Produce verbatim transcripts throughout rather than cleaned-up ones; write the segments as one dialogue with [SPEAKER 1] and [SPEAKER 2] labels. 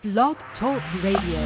[SPEAKER 1] Blog Talk Radio.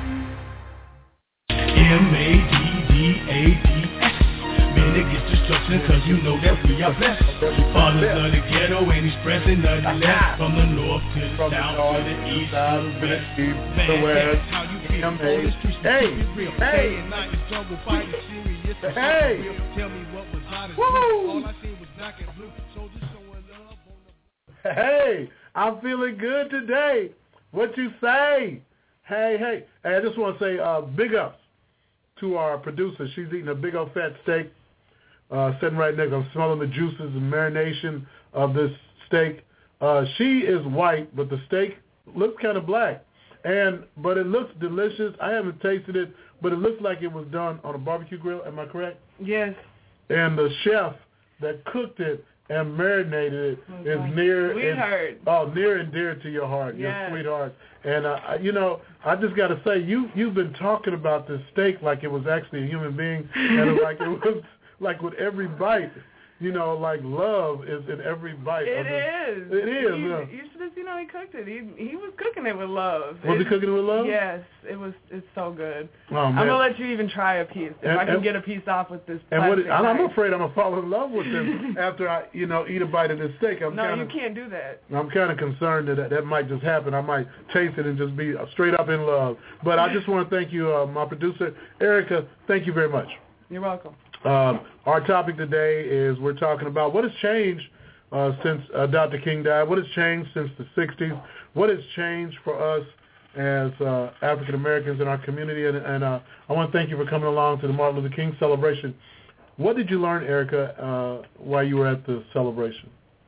[SPEAKER 2] M A D D A D S. Man, it gets destruction cause you know that we are blessed. Fathers of the ghetto ain't expressing nothing less. From the north to the
[SPEAKER 3] From
[SPEAKER 2] south
[SPEAKER 3] the north,
[SPEAKER 2] to the east
[SPEAKER 3] south,
[SPEAKER 2] to the west.
[SPEAKER 3] east,
[SPEAKER 2] Man,
[SPEAKER 3] the west.
[SPEAKER 2] that's how you feel.
[SPEAKER 3] M A
[SPEAKER 2] On the streets, we
[SPEAKER 3] Hey,
[SPEAKER 2] keep it real.
[SPEAKER 3] hey.
[SPEAKER 2] Day and night, the struggle, fighting serious. and
[SPEAKER 3] Hey.
[SPEAKER 2] real. Tell me what was hottest.
[SPEAKER 3] Woo.
[SPEAKER 2] All I see was black and blue. Soldiers showing love on the...
[SPEAKER 3] Hey, I'm feeling good today. What you say? Hey, hey. Hey, I just want to say uh, big ups to our producer. She's eating a big old fat steak, uh, sitting right next. I'm smelling the juices and marination of this steak. Uh, she is white, but the steak looks kind of black. And but it looks delicious. I haven't tasted it, but it looks like it was done on a barbecue grill. Am I correct?
[SPEAKER 4] Yes.
[SPEAKER 3] And the chef that cooked it and marinated it
[SPEAKER 4] Okay.
[SPEAKER 3] is near
[SPEAKER 4] Sweetheart.
[SPEAKER 3] and, oh, near and dear to your heart,
[SPEAKER 4] Yes.
[SPEAKER 3] your sweetheart. And uh, you know, I just got to say, you you've been talking about this steak like it was actually a human being, and like it was like with every bite, you know, like love is in every bite.
[SPEAKER 4] It
[SPEAKER 3] of
[SPEAKER 4] is.
[SPEAKER 3] It is.
[SPEAKER 4] You,
[SPEAKER 3] yeah.
[SPEAKER 4] you should have seen how he cooked it. He he was cooking it with love.
[SPEAKER 3] Was
[SPEAKER 4] it,
[SPEAKER 3] he cooking it with love?
[SPEAKER 4] Yes. It was. It's so good.
[SPEAKER 3] Oh,
[SPEAKER 4] I'm
[SPEAKER 3] man.
[SPEAKER 4] gonna let you even try a piece if
[SPEAKER 3] And-
[SPEAKER 4] I can
[SPEAKER 3] and-
[SPEAKER 4] get a piece off with this.
[SPEAKER 3] And what it,
[SPEAKER 4] plastic
[SPEAKER 3] I'm
[SPEAKER 4] knife.
[SPEAKER 3] afraid I'm gonna fall in love with him after I, you know, eat a bite of this steak. I'm
[SPEAKER 4] No,
[SPEAKER 3] kinda,
[SPEAKER 4] you can't do that.
[SPEAKER 3] I'm kind of concerned that that might just happen. I might taste it and just be straight up in love. But I just want to thank you, uh, my producer, Erica. Thank you very much.
[SPEAKER 4] You're welcome.
[SPEAKER 3] Um, our topic today is we're talking about what has changed uh, since uh, Doctor King died. What has changed since the sixties? What has changed for us as uh, African Americans in our community? And, and uh, I want to thank you for coming along to the Martin Luther King celebration. What did you learn, Erica, uh, while you were at the celebration?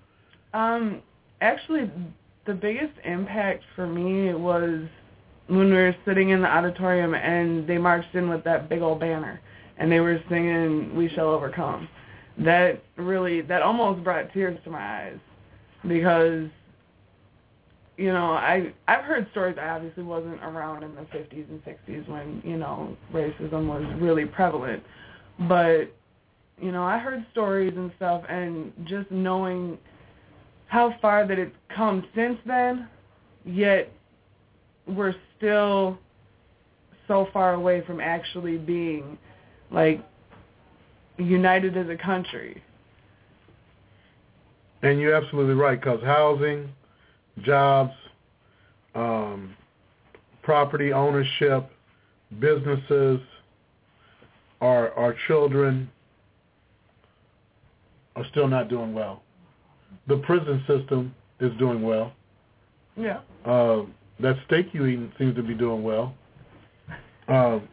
[SPEAKER 4] Um, actually, the biggest impact for me was when we were sitting in the auditorium and they marched in with that big old banner and they were singing "We Shall Overcome." That really, that almost brought tears to my eyes because, you know, I, I've heard stories. I obviously wasn't around in the fifties and sixties when, you know, racism was really prevalent. But, you know, I heard stories and stuff, and just knowing how far that it's come since then, yet we're still so far away from actually being, like, united as a country.
[SPEAKER 3] And you're absolutely right, because housing, jobs, um, property ownership, businesses, our our children are still not doing well. The prison system is doing well.
[SPEAKER 4] Yeah.
[SPEAKER 3] Uh, that steak you eating seems to be doing well. Um,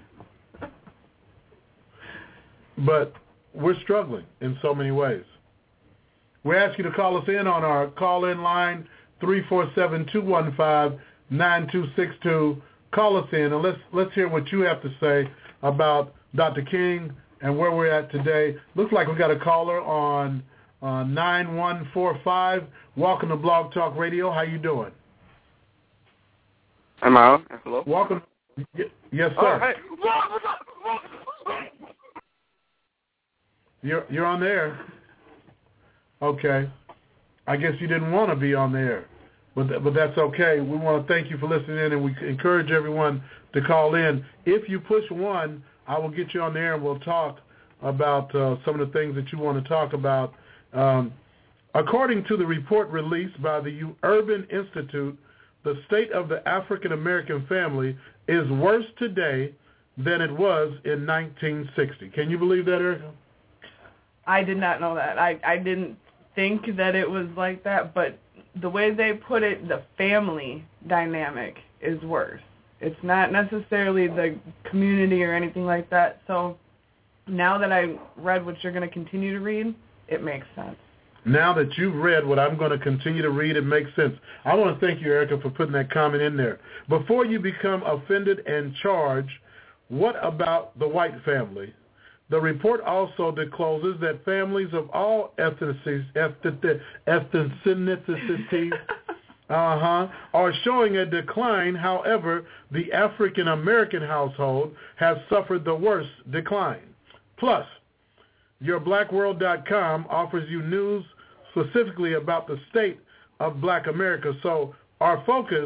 [SPEAKER 3] but we're struggling in so many ways. We ask you to call us in on our call-in line, three four seven, two one five, nine two six two. Call us in, and let's let's hear what you have to say about Doctor King and where we're at today. Looks like we got a caller on uh, nine one four five. Welcome to Blog Talk Radio. How you doing?
[SPEAKER 5] Am I on? Hello?
[SPEAKER 3] Welcome. Y- yes,
[SPEAKER 5] Oh,
[SPEAKER 3] sir.
[SPEAKER 5] hey.
[SPEAKER 3] You're you're on the air. Okay. I guess you didn't want to be on the air, but th- but that's okay. We want to thank you for listening in, and we encourage everyone to call in. If you push one, I will get you on the air, and we'll talk about uh, some of the things that you want to talk about. Um, according to the report released by the U- Urban Institute, the state of the African American family is worse today than it was in nineteen sixty. Can you believe that, Erica?
[SPEAKER 4] I did not know that. I, I didn't think that it was like that, but the way they put it, the family dynamic is worse. It's not necessarily the community or anything like that. So now that I read what you're going to continue to read, it makes sense.
[SPEAKER 3] Now that you've read what I'm going to continue to read, it makes sense. I want to thank you, Erica, for putting that comment in there. Before you become offended and charged, what about the white family? The report also discloses that families of all ethnicities, ethnicities uh-huh, are showing a decline. However, the African American household has suffered the worst decline. Plus, your black world dot com offers you news specifically about the state of black America. So our focus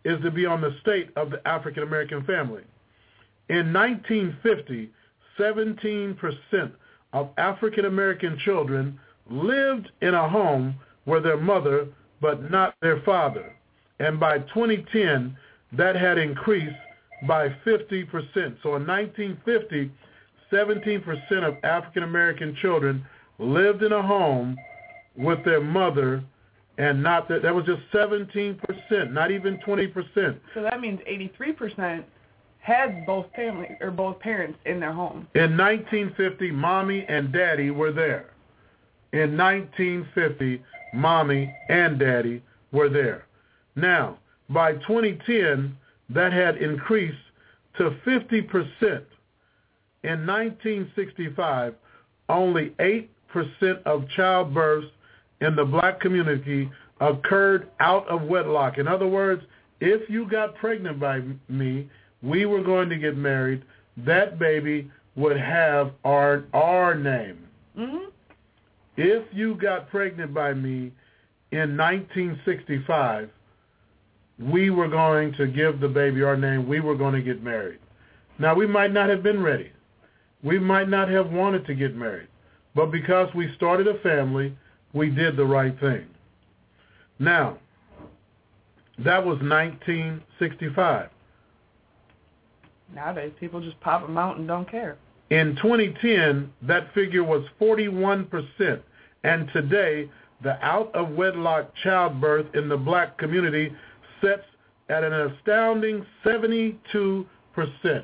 [SPEAKER 3] is to be on the state of the African American family. In nineteen fifty, seventeen percent of African American children lived in a home with their mother but not their father. And by twenty ten, that had increased by fifty percent. So in nineteen fifty, seventeen percent of African American children lived in a home with their mother and not that. That was just seventeen percent, not even twenty percent.
[SPEAKER 4] So that means eighty-three percent had both family or both parents in their home.
[SPEAKER 3] In nineteen fifty, mommy and daddy were there. In nineteen fifty, mommy and daddy were there. Now, by twenty ten, that had increased to fifty percent. In nineteen sixty-five, only eight percent of childbirths in the black community occurred out of wedlock. In other words, if you got pregnant by me, we were going to get married, that baby would have our our name.
[SPEAKER 4] Mm-hmm.
[SPEAKER 3] If you got pregnant by me in nineteen sixty-five, we were going to give the baby our name. We were going to get married. Now, we might not have been ready. We might not have wanted to get married. But because we started a family, we did the right thing. Now, that was nineteen sixty-five.
[SPEAKER 4] Nowadays, people just pop them out and don't care.
[SPEAKER 3] In twenty ten, that figure was forty-one percent. And today, the out-of-wedlock childbirth in the black community sits at an astounding seventy-two percent.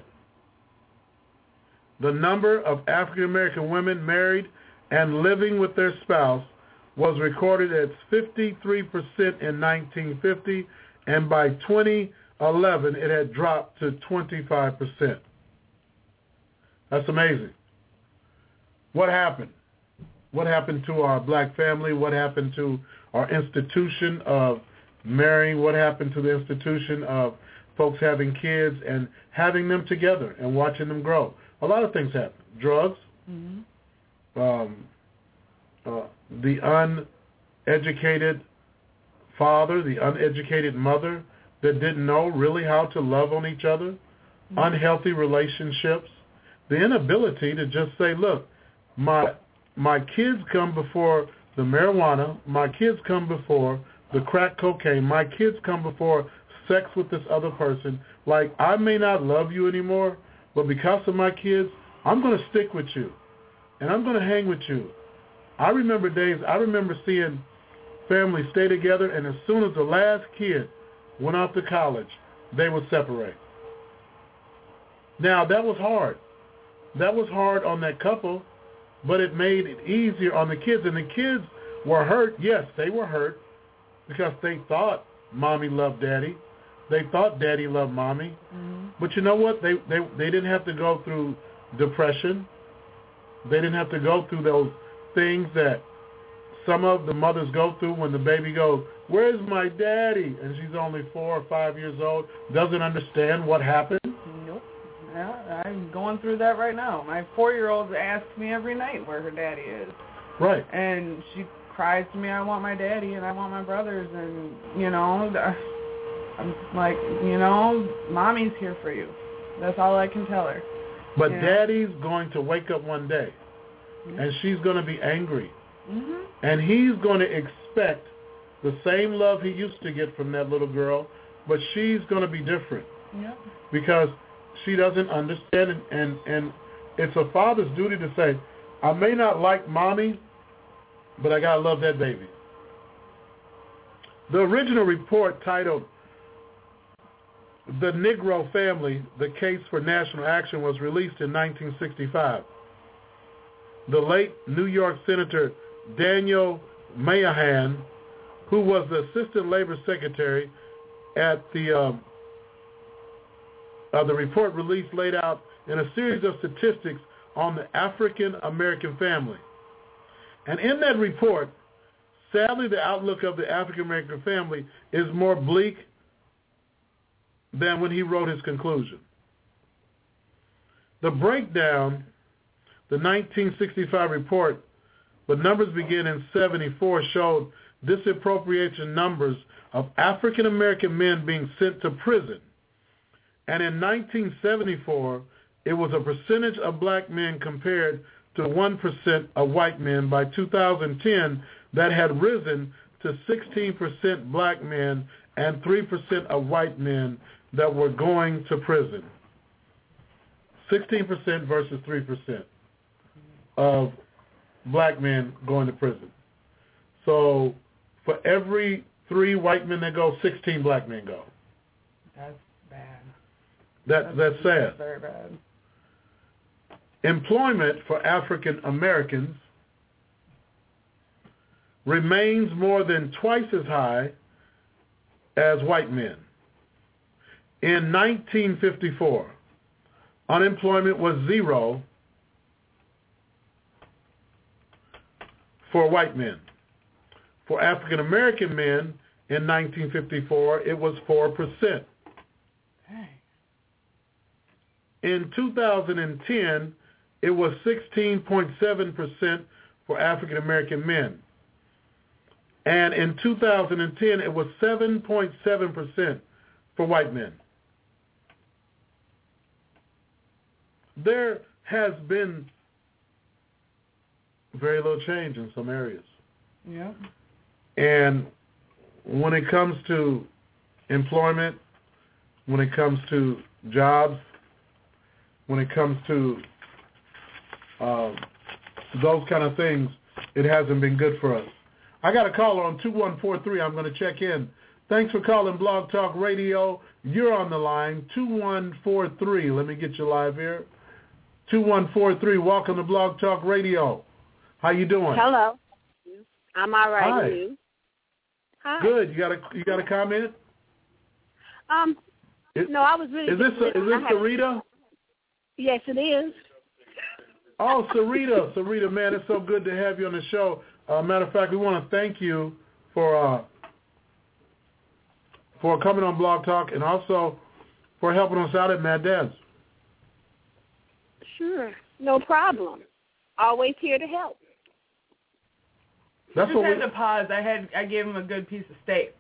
[SPEAKER 3] The number of African-American women married and living with their spouse was recorded at fifty-three percent in nineteen fifty, and by twenty eleven, it had dropped to twenty-five percent. That's amazing. What happened? What happened to our black family? What happened to our institution of marrying? What happened to the institution of folks having kids and having them together and watching them grow? A lot of things happened. Drugs,
[SPEAKER 4] mm-hmm.
[SPEAKER 3] um, uh, the uneducated father, the uneducated mother that didn't know really how to love on each other, mm-hmm. unhealthy relationships, the inability to just say, look, my my kids come before the marijuana, my kids come before the crack cocaine, my kids come before sex with this other person. Like, I may not love you anymore, but because of my kids, I'm going to stick with you, and I'm going to hang with you. I remember days, I remember seeing families stay together, and as soon as the last kid went off to college, they would separate. Now, that was hard. That was hard on that couple, but it made it easier on the kids. And the kids were hurt. Yes, they were hurt because they thought mommy loved daddy. They thought daddy loved mommy.
[SPEAKER 4] Mm-hmm.
[SPEAKER 3] But you know what? They, they, they didn't have to go through depression. They didn't have to go through those things that some of the mothers go through when the baby goes, where's my daddy? And she's only four or five years old, doesn't understand what happened.
[SPEAKER 4] Nope. Yeah, I'm going through that right now. My four-year-old asks me every night where her daddy is.
[SPEAKER 3] Right.
[SPEAKER 4] And she cries to me, I want my daddy and I want my brothers. And, you know, I'm like, you know, mommy's here for you. That's all I can tell her.
[SPEAKER 3] But
[SPEAKER 4] yeah.
[SPEAKER 3] Daddy's going to wake up one day, mm-hmm. and she's going to be angry.
[SPEAKER 4] Mm-hmm.
[SPEAKER 3] And he's going to expect the same love he used to get from that little girl, but she's going to be different.
[SPEAKER 4] Yep.
[SPEAKER 3] Because she doesn't understand, and, and, and it's a father's duty to say, I may not like mommy, but I got to love that baby. The original report titled The Negro Family, The Case for National Action was released in nineteen sixty-five. The late New York Senator Daniel Mayahan, who was the Assistant Labor Secretary at the, um, uh, the report released laid out in a series of statistics on the African American family. And in that report, sadly, the outlook of the African American family is more bleak than when he wrote his conclusion. The breakdown, the nineteen sixty-five report, the numbers begin in seventy-four, showed this appropriation numbers of African American men being sent to prison. And in nineteen seventy-four, it was a percentage of black men compared to one percent of white men. By two thousand ten, that had risen to sixteen percent black men and three percent of white men that were going to prison. sixteen percent versus three percent of black men going to prison. So for every three white men that go, sixteen black men go.
[SPEAKER 4] That's bad.
[SPEAKER 3] That, that's, that's sad.
[SPEAKER 4] That's very bad.
[SPEAKER 3] Employment for African Americans remains more than twice as high as white men. In nineteen fifty-four, unemployment was zero for white men. For African American men in nineteen fifty-four, it was four percent. In two thousand ten, it was sixteen point seven percent for African American men. And in two thousand ten, it was seven point seven percent for white men. There has been very little change in some areas.
[SPEAKER 4] Yeah.
[SPEAKER 3] And when it comes to employment, when it comes to jobs, when it comes to uh, those kind of things, it hasn't been good for us. I got a caller on two one four three. I'm going to check in. Thanks for calling Blog Talk Radio. You're on the line, two one four three. Let me get you live here. two one four three, welcome to Blog Talk Radio. How you doing?
[SPEAKER 5] Hello. I'm all right.
[SPEAKER 3] Hi.
[SPEAKER 5] You? Hi.
[SPEAKER 3] Good. You got a you got a comment?
[SPEAKER 5] Um,
[SPEAKER 3] Is,
[SPEAKER 5] no, I was really.
[SPEAKER 3] Is this a, is this Sarita?
[SPEAKER 5] Yes, it is.
[SPEAKER 3] Oh, Sarita, Sarita, man, it's so good to have you on the show. Uh, matter of fact, we want to thank you for uh, for coming on Blog Talk and also for helping us out at Mad Dads.
[SPEAKER 5] Sure, no problem. Always here to help.
[SPEAKER 3] That's
[SPEAKER 4] just
[SPEAKER 3] what
[SPEAKER 4] had
[SPEAKER 3] we
[SPEAKER 4] to pause. I had I gave him a good piece of steak.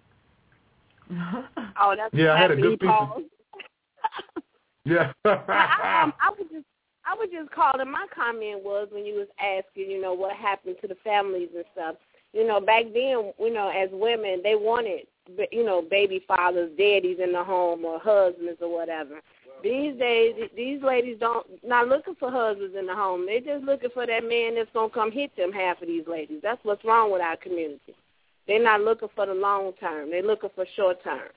[SPEAKER 5] Oh, that's
[SPEAKER 3] yeah. I had a
[SPEAKER 5] he
[SPEAKER 3] good piece.
[SPEAKER 5] Of...
[SPEAKER 3] yeah.
[SPEAKER 5] I, um, I was just I was just calling. My comment was when you was asking, you know, what happened to the families and stuff. You know, back then, you know, as women, they wanted, you know, baby fathers, daddies in the home or husbands or whatever. These days, these ladies don't not looking for husbands in the home. They're just looking for that man that's gonna come hit them. Half of these ladies. That's what's wrong with our community. They're not looking for the long term. They're looking for short term.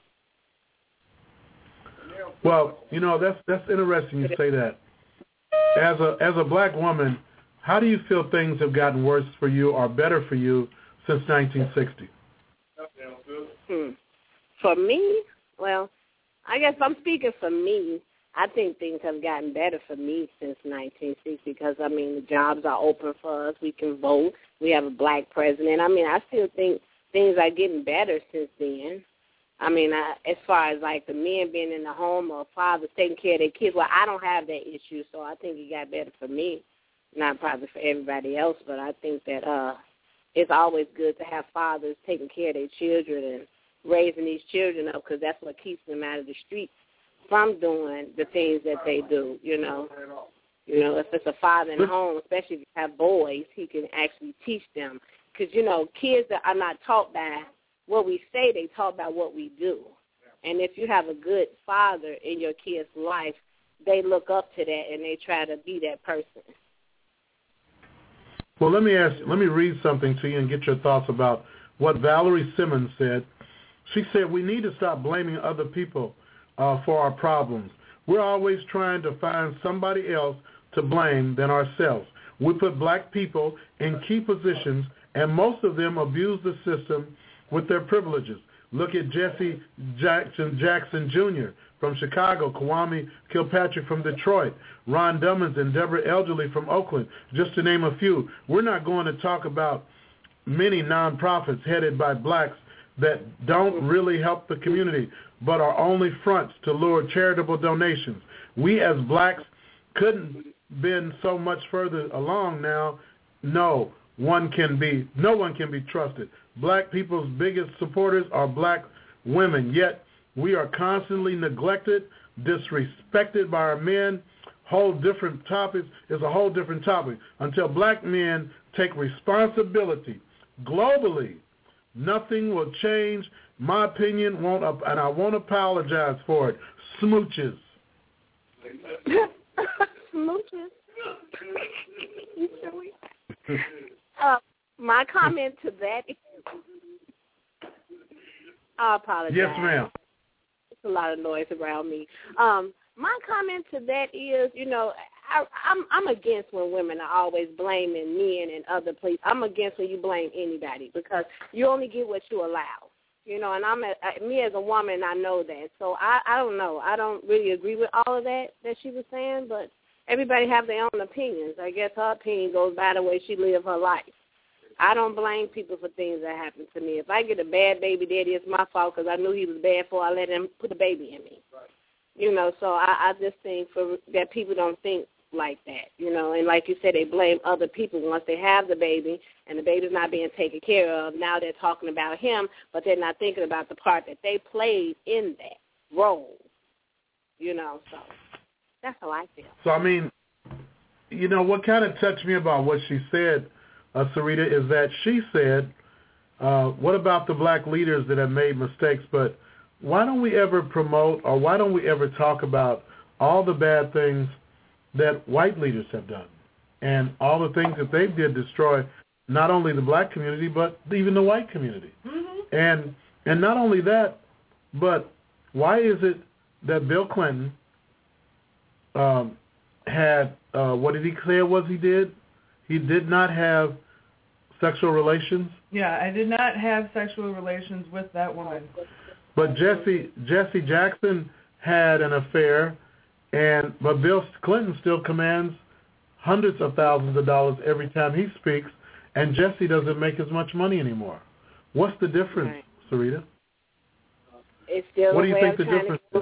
[SPEAKER 3] Well, you know, that's that's interesting you say that. As a as a black woman, how do you feel things have gotten worse for you or better for you since nineteen sixty?
[SPEAKER 5] Hmm. For me, well, I guess I'm speaking for me. I think things have gotten better for me since nineteen sixty because, I mean, the jobs are open for us. We can vote. We have a black president. I mean, I still think things are getting better since then. I mean, I, as far as, like, the men being in the home or fathers taking care of their kids, well, I don't have that issue, so I think it got better for me. Not probably for everybody else, but I think that uh, it's always good to have fathers taking care of their children and raising these children up because that's what keeps them out of the streets from doing the things that they do, you know. You know, if it's a father in the home, especially if you have boys, he can actually teach them. Because, you know, kids that are not taught by what we say, they taught by what we do. And if you have a good father in your kid's life, they look up to that and they try to be that person.
[SPEAKER 3] Well, let me ask, let me read something to you and get your thoughts about what Valerie Simmons said. She said, we need to stop blaming other people uh, for our problems. We're always trying to find somebody else to blame than ourselves. We put black people in key positions, and most of them abuse the system with their privileges. Look at Jesse Jackson Jackson Junior from Chicago, Kwame Kilpatrick from Detroit, Ron Dummons and Deborah Elderly from Oakland, just to name a few. We're not going to talk about many nonprofits headed by blacks that don't really help the community but are only fronts to lure charitable donations. We as blacks couldn't been so much further along now. No one can be no one can be trusted. black people's biggest supporters are black women, yet we are constantly neglected, disrespected by our men. Whole different topics is a whole different topic. Until black men take responsibility globally, nothing will change. My opinion won't, and I won't apologize for it. Smooches.
[SPEAKER 5] Smooches. uh, my comment to that is, I apologize.
[SPEAKER 3] Yes, ma'am.
[SPEAKER 5] It's a lot of noise around me. Um, my comment to that is, you know, I, I'm I'm against when women are always blaming men and other places. I'm against when you blame anybody because you only get what you allow. You know, and I'm a, I, me as a woman, I know that. So I, I don't know. I don't really agree with all of that that she was saying, but everybody have their own opinions. I guess her opinion goes by the way she lived her life. I don't blame people for things that happen to me. If I get a bad baby daddy, it's my fault because I knew he was bad before I let him put a baby in me. Right. You know, so I, I just think for that people don't think like that, you know. And like you said, they blame other people once they have the baby and the baby's not being taken care of. Now they're talking about him, but they're not thinking about the part that they played in that role, you know. So that's how I feel.
[SPEAKER 3] So, I mean, you know, what kind of touched me about what she said, Uh, Sarita, is that she said, uh, what about the black leaders that have made mistakes, but why don't we ever promote or why don't we ever talk about all the bad things that white leaders have done and all the things that they did destroy not only the black community but even the white community. Mm-hmm. And and not only that, but why is it that Bill Clinton um, had, uh, what did he say it was he did? He did not have sexual relations?
[SPEAKER 4] Yeah, I did not have sexual relations with that woman.
[SPEAKER 3] But Jesse Jesse Jackson had an affair, and but Bill Clinton still commands hundreds of thousands of dollars every time he speaks, and Jesse doesn't make as much money anymore. What's the difference, right. Sarita?
[SPEAKER 5] It's still
[SPEAKER 3] what do you
[SPEAKER 5] way
[SPEAKER 3] think the
[SPEAKER 5] I'm
[SPEAKER 3] difference
[SPEAKER 5] to...
[SPEAKER 3] is?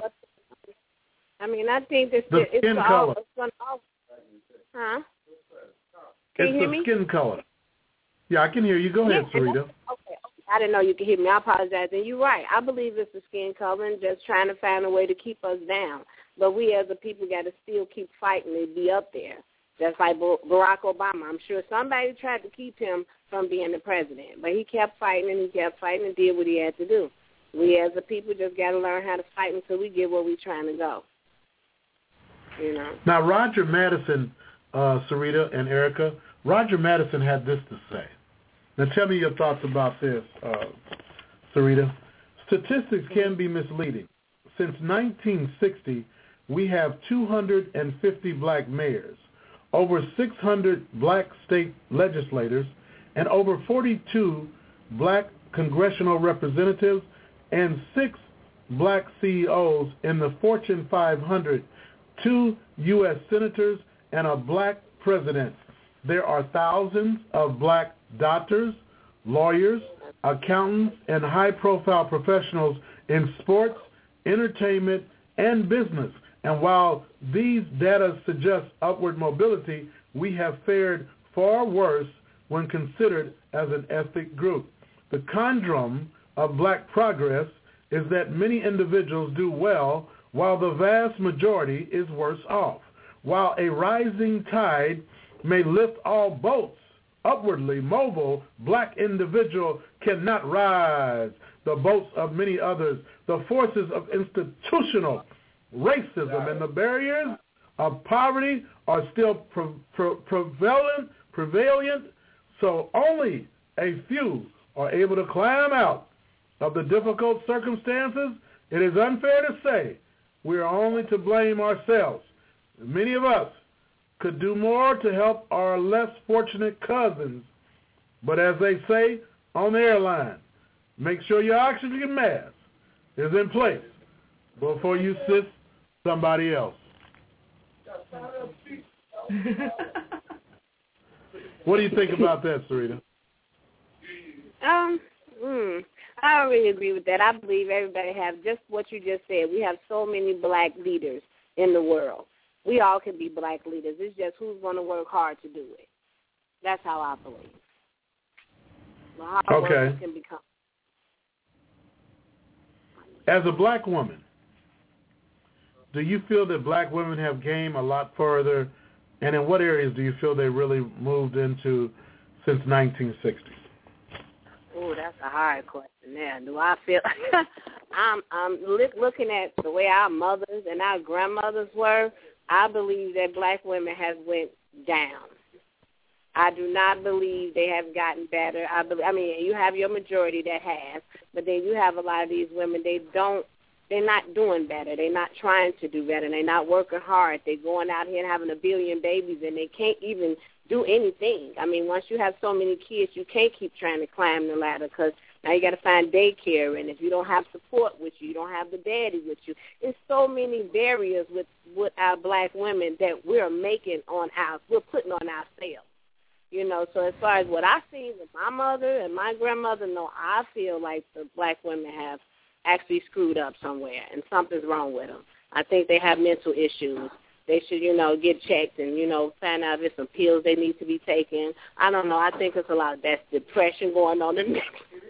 [SPEAKER 5] I mean, I think it's
[SPEAKER 3] the
[SPEAKER 5] it's
[SPEAKER 3] skin
[SPEAKER 5] all,
[SPEAKER 3] color.
[SPEAKER 5] It's all, huh? Can
[SPEAKER 3] it's
[SPEAKER 5] you hear
[SPEAKER 3] the
[SPEAKER 5] me?
[SPEAKER 3] skin color. Yeah, I can hear you. Go
[SPEAKER 5] yeah,
[SPEAKER 3] ahead, Sarita.
[SPEAKER 5] Okay, okay. I didn't know you could hear me. I apologize. And you're right. I believe it's the skin color and just trying to find a way to keep us down. But we as a people got to still keep fighting to be up there. Just like Barack Obama. I'm sure somebody tried to keep him from being the president. But he kept fighting and he kept fighting and did what he had to do. We as a people just got to learn how to fight until we get where we're trying to go. You know.
[SPEAKER 3] Now, Roger Madison, uh, Sarita and Erica, Roger Madison had this to say. Now, tell me your thoughts about this, uh, Sarita. Statistics can be misleading. Since nineteen sixty, we have two hundred fifty black mayors, over six hundred black state legislators, and over forty-two black congressional representatives, and six black C E Os in the Fortune five hundred, two U S senators, and a black president. There are thousands of black doctors, lawyers, accountants, and high-profile professionals in sports, entertainment, and business. And while these data suggest upward mobility, we have fared far worse when considered as an ethnic group. The conundrum of black progress is that many individuals do well while the vast majority is worse off. While a rising tide may lift all boats, upwardly mobile black individual cannot rise the boats of many others. The forces of institutional racism and the barriers of poverty are still pre- pre- prevalent, prevalent, so only a few are able to climb out of the difficult circumstances. It is unfair to say we are only to blame ourselves. Many of us could do more to help our less fortunate cousins. But as they say on the airline, make sure your oxygen mask is in place before you assist somebody else. What do you think about that, Sarita?
[SPEAKER 5] Um, mm, I don't really agree with that. I believe everybody has just what you just said. We have so many black leaders in the world. We all can be black leaders. It's just who's going to work hard to do it. That's how I believe. The hard
[SPEAKER 3] Okay.
[SPEAKER 5] workers can become.
[SPEAKER 3] As a black woman, do you feel that black women have came a lot further, and in what areas do you feel they really moved into since nineteen sixty?
[SPEAKER 5] Oh, that's a hard question there. Do I feel I'm I'm look, looking at the way our mothers and our grandmothers were, I believe that black women have went down. I do not believe they have gotten better. I believe, I mean, you have your majority that has, but then you have a lot of these women, they don't, they're not doing better. They're not trying to do better. They're not working hard. They're going out here and having a billion babies, and they can't even do anything. I mean, once you have so many kids, you can't keep trying to climb the ladder because now you got to find daycare, and if you don't have support with you, you don't have the daddy with you. There's so many barriers with, with our black women that we're making on our, we're putting on ourselves. You know, so as far as what I see with my mother and my grandmother, no, I feel like the black women have actually screwed up somewhere, and something's wrong with them. I think they have mental issues. They should, you know, get checked and, you know, find out if there's some pills they need to be taking. I don't know. I think it's a lot of that depression going on in,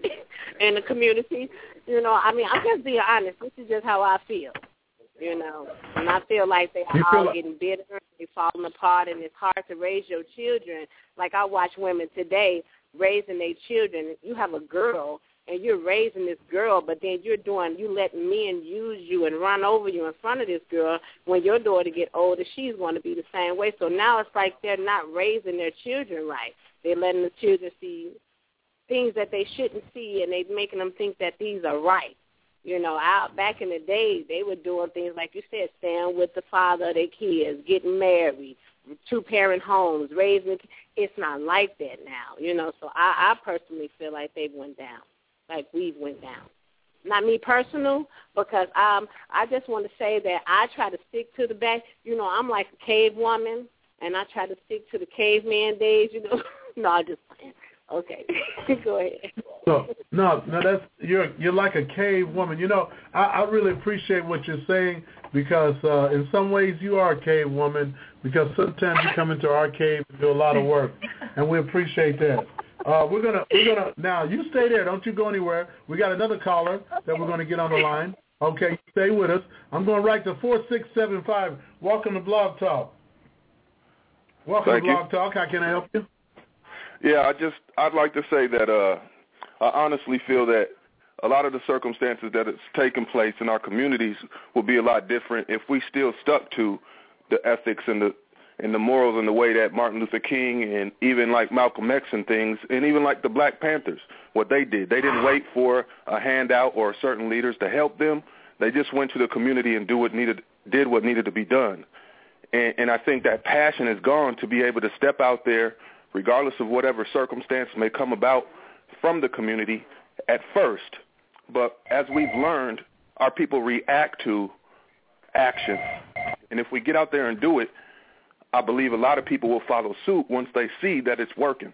[SPEAKER 5] in the community. You know, I mean, I'm just being honest. This is just how I feel. You know, and I feel like they are all like- getting bitter, they're falling apart, and it's hard to raise your children. Like I watch women today raising their children. You have a girl, and you're raising this girl, but then you're doing, you letting men use you and run over you in front of this girl. When your daughter get older, she's going to be the same way. So now it's like they're not raising their children right. They're letting the children see things that they shouldn't see, and they're making them think that these are right. You know, out back in the day, they were doing things like you said, staying with the father of their kids, getting married, two-parent homes, raising. It's not like that now, you know. So I, I personally feel like they went down, like we've went down. Not me personal, because um, I just want to say that I try to stick to the back. You know, I'm like a cave woman, and I try to stick to the caveman days. You know, no, I'm just playing. Okay, go ahead.
[SPEAKER 3] So no, no, that's you're you're like a cave woman. You know, I, I really appreciate what you're saying because uh, in some ways you are a cave woman because sometimes you come into our cave and do a lot of work, and we appreciate that. Uh, we're gonna we're gonna now you stay there. Don't you go anywhere. We got another caller that we're gonna get on the line. Okay, stay with us. I'm going right to four six seven five. Welcome to Blog Talk. Welcome
[SPEAKER 6] Thank
[SPEAKER 3] to Blog
[SPEAKER 6] you.
[SPEAKER 3] Talk. How can I help you?
[SPEAKER 6] Yeah, I just I'd like to say that uh, I honestly feel that a lot of the circumstances that it's taken place in our communities will be a lot different if we still stuck to the ethics and the and the morals and the way that Martin Luther King and even like Malcolm X and things, and even like the Black Panthers, what they did. They didn't wait for a handout or certain leaders to help them. They just went to the community and do what needed did what needed to be done. And, and I think that passion is gone to be able to step out there, regardless of whatever circumstance may come about from the community at first. But as we've learned, our people react to action. And if we get out there and do it, I believe a lot of people will follow suit once they see that it's working.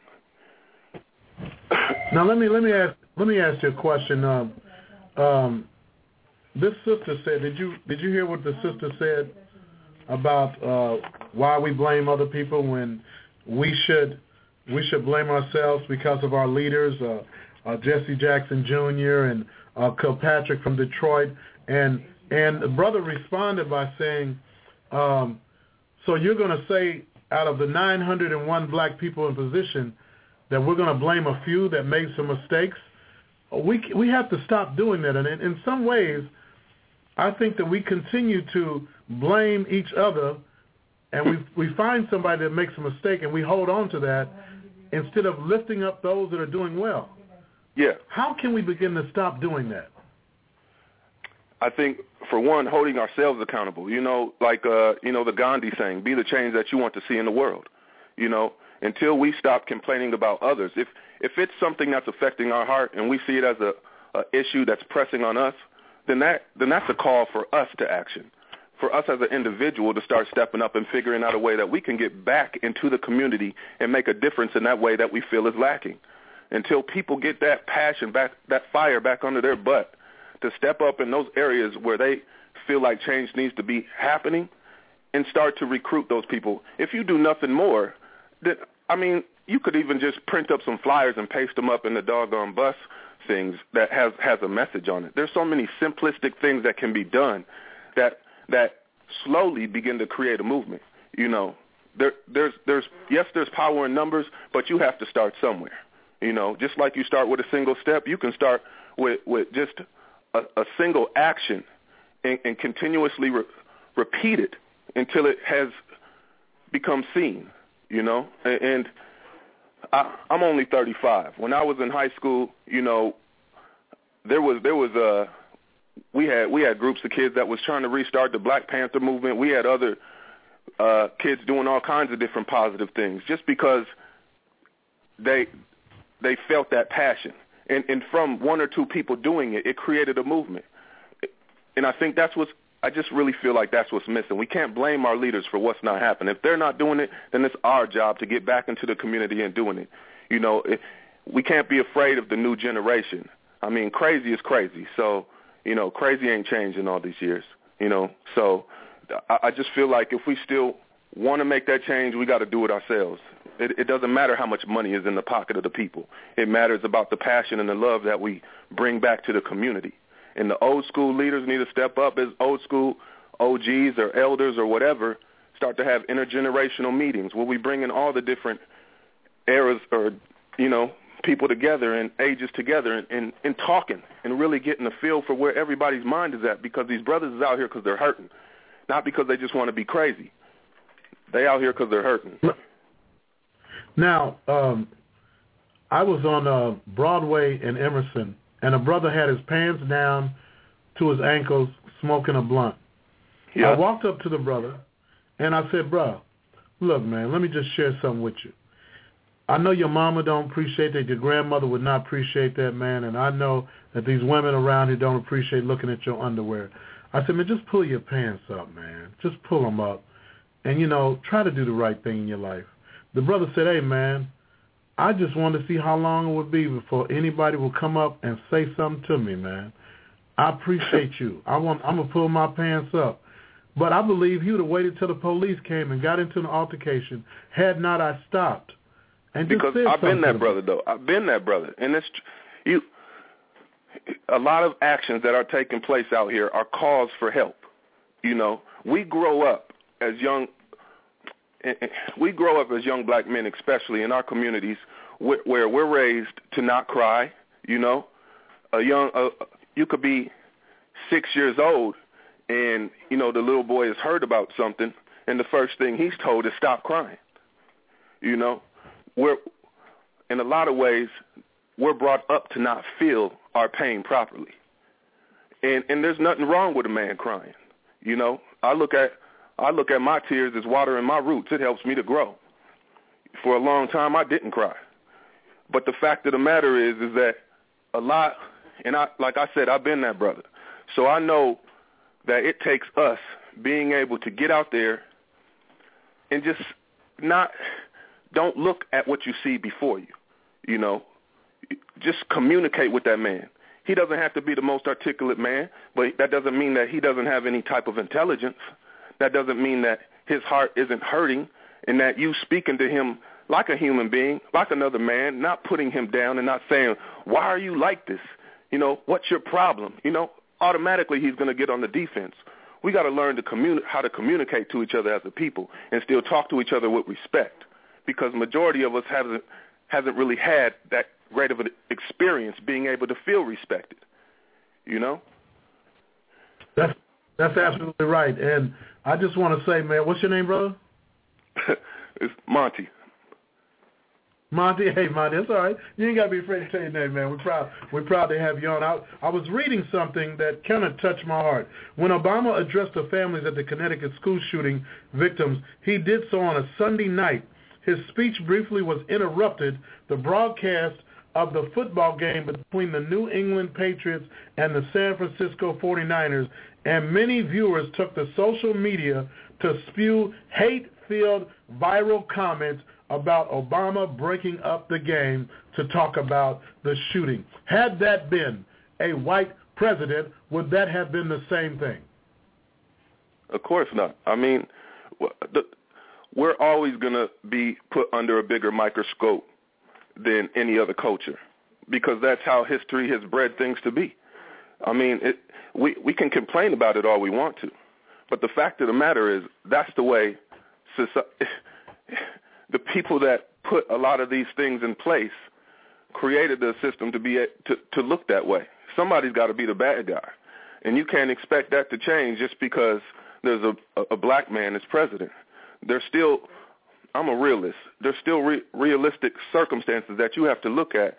[SPEAKER 3] Now let me let me ask let me ask you a question. Um, um, this sister said, did you did you hear what the sister said about uh, why we blame other people when we should we should blame ourselves because of our leaders, uh, uh, Jesse Jackson Junior and uh, Kilpatrick from Detroit, and and the brother responded by saying, um, so you're going to say out of the nine hundred one black people in position that we're going to blame a few that made some mistakes? We we have to stop doing that, and in, in some ways, I think that we continue to blame each other, and we we find somebody that makes a mistake, and we hold on to that instead of lifting up those that are doing well.
[SPEAKER 6] Yeah.
[SPEAKER 3] How can we begin to stop doing that?
[SPEAKER 6] I think, for one, holding ourselves accountable. You know, like, uh, you know, the Gandhi saying, be the change that you want to see in the world. You know, until we stop complaining about others. If if it's something that's affecting our heart and we see it as a, a issue that's pressing on us, then that then that's a call for us to action, for us as an individual to start stepping up and figuring out a way that we can get back into the community and make a difference in that way that we feel is lacking. Until people get that passion back, that fire back under their butt to step up in those areas where they feel like change needs to be happening and start to recruit those people. If you do nothing more, then, I mean, you could even just print up some flyers and paste them up in the doggone bus things that has has a message on it. There's so many simplistic things that can be done that that slowly begin to create a movement. You know, there there's there's yes, there's power in numbers, but you have to start somewhere. You know, just like you start with a single step, you can start with with just a, a single action and, and continuously re- repeat it until it has become seen. You know, and, and I, I'm only thirty-five. When I was in high school, you know, there was there was a we had we had groups of kids that was trying to restart the Black Panther movement. We had other uh, kids doing all kinds of different positive things, just because they they felt that passion, and and from one or two people doing it, it created a movement. And I think that's what's I just really feel like that's what's missing. We can't blame our leaders for what's not happening. If they're not doing it, then it's our job to get back into the community and doing it. You know, it, we can't be afraid of the new generation. I mean, crazy is crazy. So, you know, crazy ain't changed in all these years, you know. So I, I just feel like if we still want to make that change, we got to do it ourselves. It, it doesn't matter how much money is in the pocket of the people. It matters about the passion and the love that we bring back to the community. And the old school leaders need to step up as old school O Gs or elders or whatever, start to have intergenerational meetings where we bring in all the different eras or, you know, people together and ages together and, and, and talking and really getting a feel for where everybody's mind is at, because these brothers is out here because they're hurting, not because they just want to be crazy. They out here because they're hurting.
[SPEAKER 3] Now, um, I was on uh, Broadway in Emerson, and a brother had his pants down to his ankles smoking a blunt. Yeah. I walked up to the brother, and I said, bro, look, man, let me just share something with you. I know your mama don't appreciate that. Your grandmother would not appreciate that, man, and I know that these women around here don't appreciate looking at your underwear. I said, man, just pull your pants up, man. Just pull them up, and, you know, try to do the right thing in your life. The brother said, hey, man, I just wanted to see how long it would be before anybody will come up and say something to me, man. I appreciate you. I want, I'm going to pull my pants up. But I believe he would have waited till the police came and got into an altercation had not I stopped. And just
[SPEAKER 6] because
[SPEAKER 3] said
[SPEAKER 6] I've been that
[SPEAKER 3] to
[SPEAKER 6] brother, though. I've been that brother. And it's you. A lot of actions that are taking place out here are calls for help. You know, we grow up as young we grow up as young black men, especially in our communities, where, where we're raised to not cry. You know, a young uh, you could be six years old, and you know the little boy has heard about something, and the first thing he's told is stop crying. You know, we're in a lot of ways we're brought up to not feel our pain properly, and and there's nothing wrong with a man crying. You know, I look at I look at my tears as water in my roots. It helps me to grow. For a long time, I didn't cry. But the fact of the matter is, is that a lot, and I, like I said, I've been that brother. So I know that it takes us being able to get out there and just not, don't look at what you see before you, you know. Just communicate with that man. He doesn't have to be the most articulate man, but that doesn't mean that he doesn't have any type of intelligence. That doesn't mean that his heart isn't hurting, and that you speaking to him like a human being, like another man, not putting him down and not saying, why are you like this? You know, what's your problem? You know, automatically he's going to get on the defense. We got to learn to communi- how to communicate to each other as a people and still talk to each other with respect, because the majority of us hasn't, hasn't really had that great of an experience being able to feel respected, you know?
[SPEAKER 3] That's, that's absolutely right. And I just want to say, man, what's your name, brother?
[SPEAKER 6] It's Monty.
[SPEAKER 3] Monty, hey, Monty, that's all right. You ain't got to be afraid to tell your name, man. We're proud, we're proud to have you on. I, I was reading something that kind of touched my heart. When Obama addressed the families of the Connecticut school shooting victims, he did so on a Sunday night. His speech briefly was interrupted. The broadcast of the football game between the New England Patriots and the San Francisco forty-niners, and many viewers took to social media to spew hate-filled viral comments about Obama breaking up the game to talk about the shooting. Had that been a white president, would that have been the same thing?
[SPEAKER 6] Of course not. I mean, the, we're always going to be put under a bigger microscope than any other culture, because that's how history has bred things to be. I mean, it, we, we can complain about it all we want to, but the fact of the matter is that's the way society, the people that put a lot of these things in place created the system to be to, to look that way. Somebody's got to be the bad guy, and you can't expect that to change just because there's a, a black man as president. There's still, I'm a realist, there's still re- realistic circumstances that you have to look at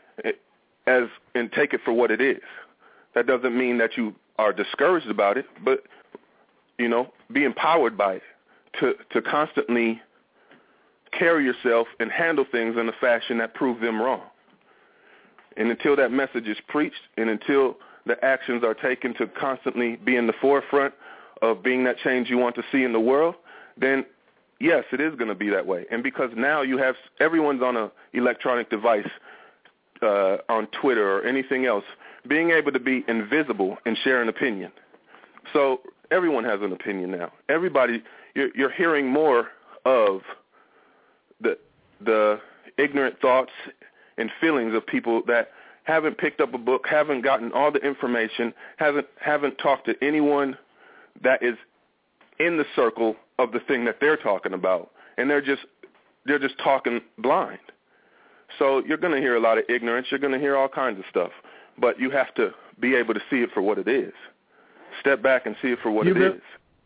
[SPEAKER 6] as and take it for what it is. That doesn't mean that you are discouraged about it, but, you know, be empowered by it to, to constantly carry yourself and handle things in a fashion that proves them wrong. And until that message is preached and until the actions are taken to constantly be in the forefront of being that change you want to see in the world, then yes, it is going to be that way. And because now you have, everyone's on an electronic device, uh, on Twitter or anything else, being able to be invisible and share an opinion. So everyone has an opinion now. Everybody, you're, you're hearing more of the the ignorant thoughts and feelings of people that haven't picked up a book, haven't gotten all the information, haven't haven't talked to anyone that is in the circle of the thing that they're talking about, and they're just they're just talking blind. So you're going to hear a lot of ignorance. You're going to hear all kinds of stuff, but you have to be able to see it for what it is. Step back and see it for what You've it been, is.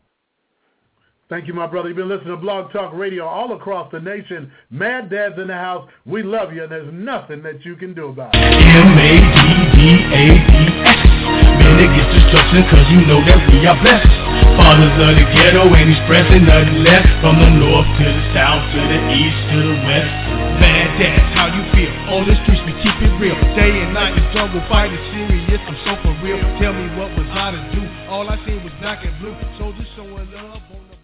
[SPEAKER 3] Thank you, my brother. You've been listening to Blog Talk Radio all across the nation. Mad Dad's in the house. We love you, and there's nothing that you can do about it.
[SPEAKER 2] M A D D A D S. Man, it gets destruction because you know that we are blessed. Fathers of the ghetto ain't expressing nothing less. From the north to the south, to the east, to the west. Mad Dads, how you feel? On the streets we keep it real. Day and night the struggle, fighting serious, I'm so for real. Tell me what was I to do? All I seen was black and blue. Soldiers showing love on the